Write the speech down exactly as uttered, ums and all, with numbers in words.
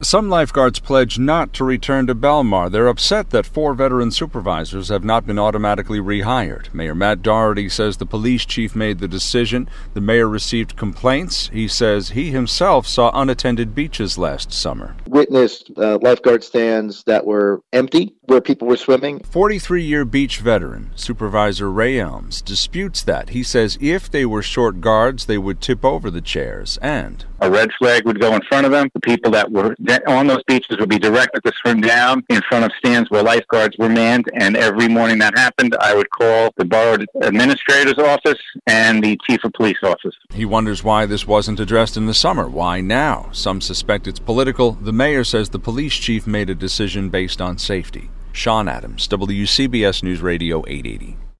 Some lifeguards pledge not to return to Belmar. They're upset that four veteran supervisors have not been automatically rehired. Mayor Matt Doherty says the police chief made the decision. The mayor received complaints. He says he himself saw unattended beaches last summer. Witnessed uh, lifeguard stands that were empty, where people were swimming. forty-three-year beach veteran Supervisor Ray Elms disputes that. He says if they were short guards, they would tip over the chairs, and a red flag would go in front of them. The people that were on those beaches would be directed to swim down in front of stands where lifeguards were manned. And every morning that happened, I would call the borough administrator's office and the chief of police office. He wonders why this wasn't addressed in the summer. Why now? Some suspect it's political. The mayor says the police chief made a decision based on safety. Sean Adams, W C B S News Radio eight eighty.